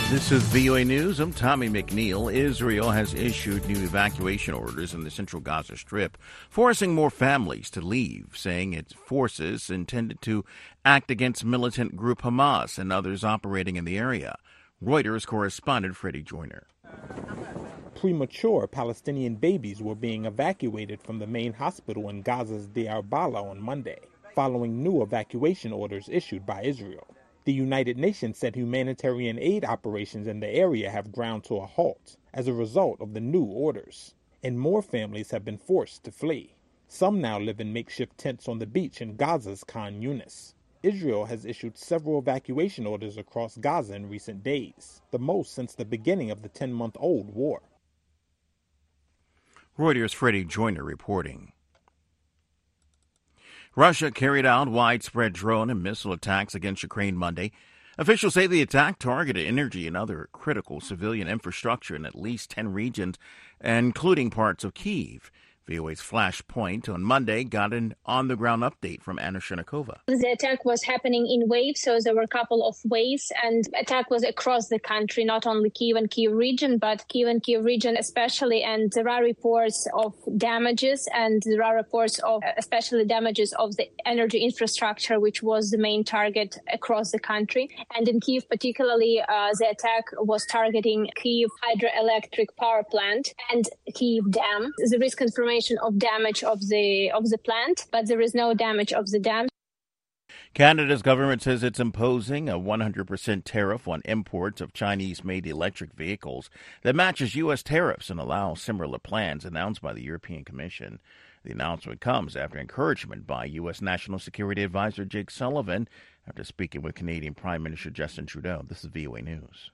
This is VOA News. I'm Tommy McNeil. Israel has issued new evacuation orders in the central Gaza Strip, forcing more families to leave, saying its forces intended to act against militant group Hamas and others operating in the area. Reuters correspondent Freddie Joyner. Premature Palestinian babies were being evacuated from the main hospital in Gaza's Deir al-Balah on Monday, following new evacuation orders issued by Israel. The United Nations said humanitarian aid operations in the area have ground to a halt as a result of the new orders, and more families have been forced to flee. Some now live in makeshift tents on the beach in Gaza's Khan Yunis. Israel has issued several evacuation orders across Gaza in recent days, the most since the beginning of the 10-month-old war. Reuters' Freddie Joyner reporting. Russia carried out widespread drone and missile attacks against Ukraine Monday. Officials say the attack targeted energy and other critical civilian infrastructure in at least 10 regions, including parts of Kyiv. VOA's Flashpoint on Monday got an on-the-ground update from Anna Shchenikova. The attack was happening in waves, so there were a couple of waves, and attack was across the country, not only Kyiv and Kyiv region, but Kyiv and Kyiv region especially, and there are reports of damages, and there are reports of especially damages of the energy infrastructure, which was the main target across the country. And in Kyiv particularly, the attack was targeting Kyiv hydroelectric power plant and Kyiv dam. There is confirmation of damage of the plant, but there is no damage of the dam. Canada's government says it's imposing a 100% tariff on imports of Chinese-made electric vehicles that matches U.S. tariffs and allows similar plans announced by the European Commission. The announcement comes after encouragement by U.S. National Security Advisor Jake Sullivan after speaking with Canadian Prime Minister Justin Trudeau. This is VOA News.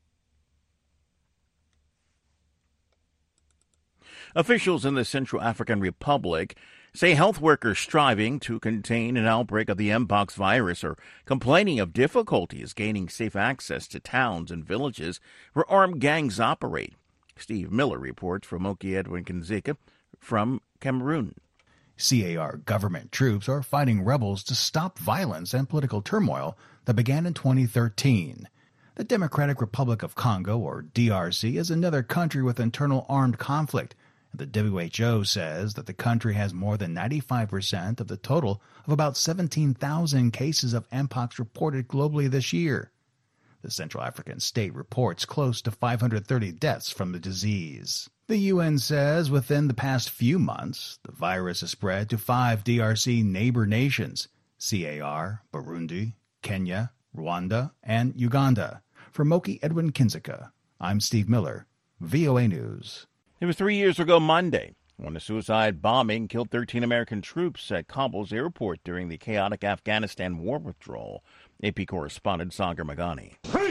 Officials in the Central African Republic say health workers striving to contain an outbreak of the Mpox virus are complaining of difficulties gaining safe access to towns and villages where armed gangs operate. Steve Miller reports from Moki Edwin Kinzeka from Cameroon. CAR government troops are fighting rebels to stop violence and political turmoil that began in 2013. The Democratic Republic of Congo, or DRC, is another country with internal armed conflict. The WHO says that the country has more than 95% of the total of about 17,000 cases of Mpox reported globally this year. The Central African state reports close to 530 deaths from the disease. The UN says within the past few months, the virus has spread to 5 DRC neighbor nations, CAR, Burundi, Kenya, Rwanda, and Uganda. For Moki Edwin Kinzeka, I'm Steve Miller, VOA News. It was 3 years ago Monday when a suicide bombing killed 13 American troops at Kabul's airport during the chaotic Afghanistan war withdrawal. AP correspondent Sagar Magani.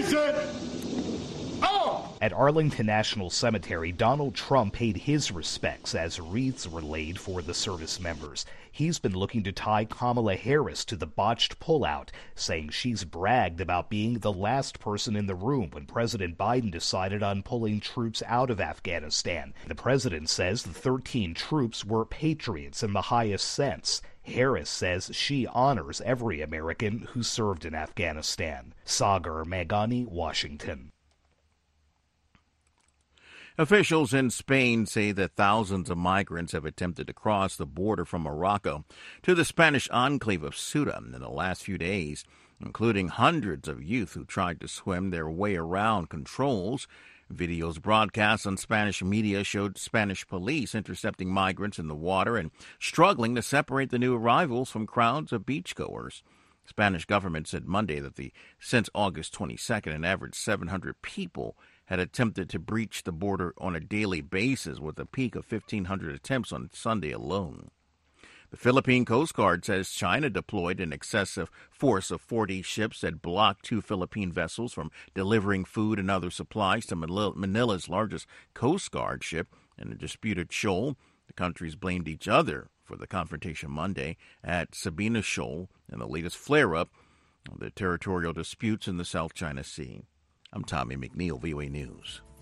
At Arlington National Cemetery, Donald Trump paid his respects as wreaths were laid for the service members. He's been looking to tie Kamala Harris to the botched pullout, saying she's bragged about being the last person in the room when President Biden decided on pulling troops out of Afghanistan. The president says the 13 troops were patriots in the highest sense. Harris says she honors every American who served in Afghanistan. Sagar Magani, Washington. Officials in Spain say that thousands of migrants have attempted to cross the border from Morocco to the Spanish enclave of Ceuta in the last few days, including hundreds of youth who tried to swim their way around controls. Videos broadcast on Spanish media showed Spanish police intercepting migrants in the water and struggling to separate the new arrivals from crowds of beachgoers. Spanish government said Monday that since August 22nd, an average 700 people had attempted to breach the border on a daily basis, with a peak of 1,500 attempts on Sunday alone. The Philippine Coast Guard says China deployed an excessive force of 40 ships that blocked 2 Philippine vessels from delivering food and other supplies to Manila's largest Coast Guard ship in a disputed shoal. The countries blamed each other for the confrontation Monday at Sabina Shoal and the latest flare-up of the territorial disputes in the South China Sea. I'm Tommy McNeil, VOA News.